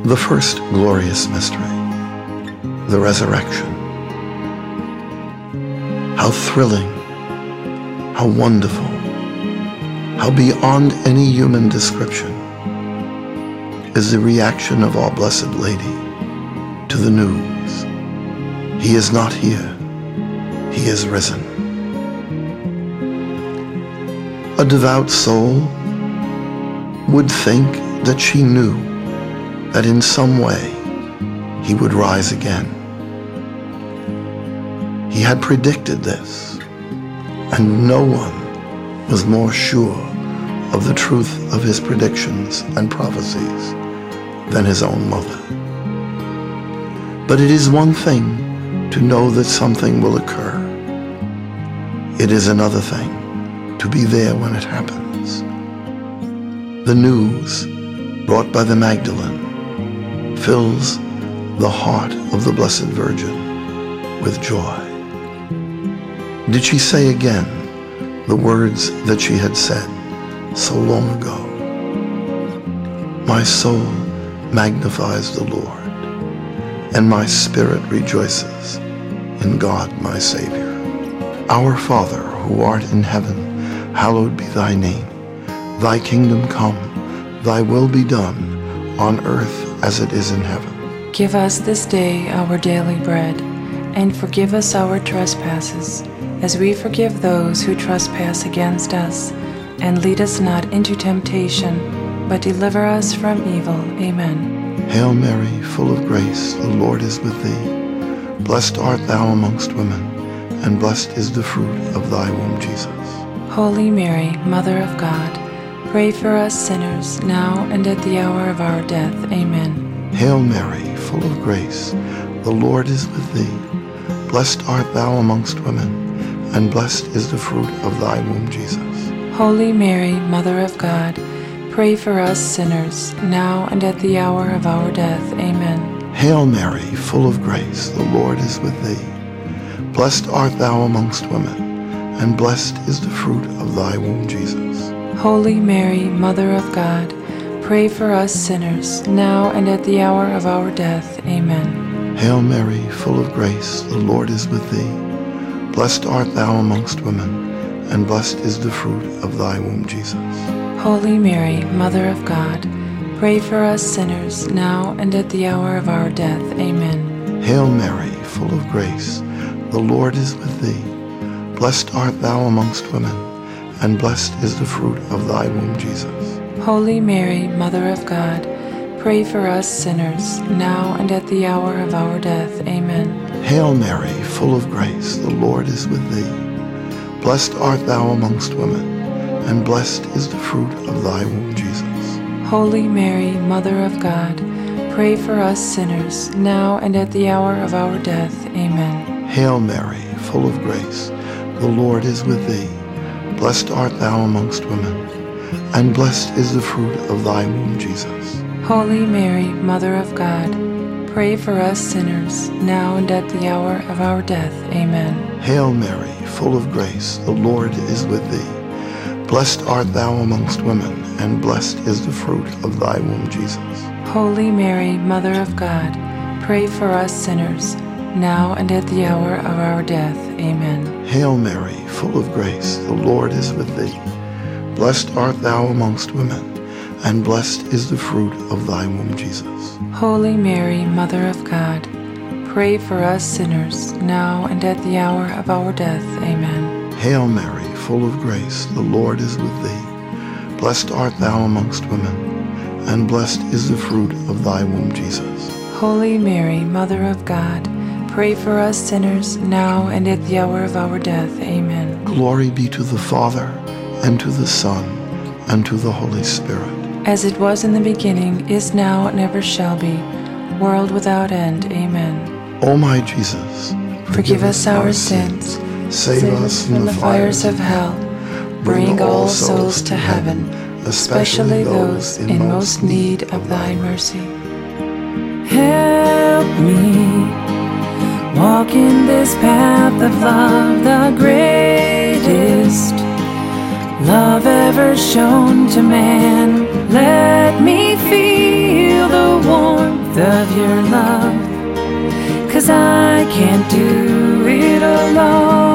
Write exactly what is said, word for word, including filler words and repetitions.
The first glorious mystery, the resurrection. How thrilling, how wonderful, how beyond any human description is the reaction of our Blessed Lady to the news. He is not here, he is risen. A devout soul would think that she knew that in some way he would rise again. He had predicted this, and no one was more sure of the truth of his predictions and prophecies than his own mother. But it is one thing to know that something will occur. It is another thing to be there when it happens. The news brought by the Magdalene fills the heart of the Blessed Virgin with joy. Did she say again the words that she had said so long ago? My soul magnifies the Lord, and my spirit rejoices in God my Savior. Our Father, who art in heaven, hallowed be thy name. Thy kingdom come, thy will be done, on earth as it is in heaven. Give us this day our daily bread, and forgive us our trespasses, as we forgive those who trespass against us. And lead us not into temptation, but deliver us from evil. Amen. Hail Mary, full of grace, the Lord is with thee. Blessed art thou amongst women, and blessed is the fruit of thy womb, Jesus. Holy Mary, Mother of God, pray for us sinners, now and at the hour of our death. Amen. Hail Mary, full of grace, the Lord is with thee. Blessed art thou amongst women, and blessed is the fruit of thy womb, Jesus. Holy Mary, Mother of God, pray for us sinners, now and at the hour of our death. Amen. Hail Mary, full of grace, the Lord is with thee. Blessed art thou amongst women, and blessed is the fruit of thy womb, Jesus. Holy Mary, Mother of God, pray for us sinners, now and at the hour of our death. Amen. Hail Mary, full of grace, the Lord is with thee. Blessed art thou amongst women, and blessed is the fruit of thy womb, Jesus. Holy Mary, Mother of God, pray for us sinners, now and at the hour of our death. Amen. Hail Mary, full of grace, the Lord is with thee. Blessed art thou amongst women, and blessed is the fruit of thy womb, Jesus. Holy Mary, Mother of God, pray for us sinners, now and at the hour of our death. Amen. Hail Mary, full of grace, the Lord is with thee. Blessed art thou amongst women, and blessed is the fruit of thy womb, Jesus. Holy Mary, Mother of God, pray for us sinners, now and at the hour of our death. Amen. Hail Mary, full of grace, the Lord is with thee. Blessed art thou amongst women, and blessed is the fruit of thy womb, Jesus. Holy Mary, Mother of God, pray for us sinners, now and at the hour of our death. Amen. Hail Mary, full of grace, the Lord is with thee. Blessed art thou amongst women, and blessed is the fruit of thy womb, Jesus. Holy Mary, Mother of God, pray for us sinners, now and at the hour of our death. Amen. Hail Mary, full of grace, the Lord is with thee. Blessed art thou amongst women, and blessed is the fruit of thy womb, Jesus. Holy Mary, Mother of God, pray for us sinners, now and at the hour of our death. Amen. Hail Mary, full of grace, the Lord is with thee. Blessed art thou amongst women, and blessed is the fruit of thy womb, Jesus. Holy Mary, Mother of God, pray for us sinners, now and at the hour of our death. Amen. Glory be to the Father, and to the Son, and to the Holy Spirit. As it was in the beginning, is now, and ever shall be, world without end. Amen. O my Jesus, forgive, forgive us our sins, save, save us from the fires of hell, bring all souls to heaven, especially those in most need of thy mercy. Help me walk in this path of love, the greatest love ever shown to man. Let me feel the warmth of your love, 'cause I can't do it alone.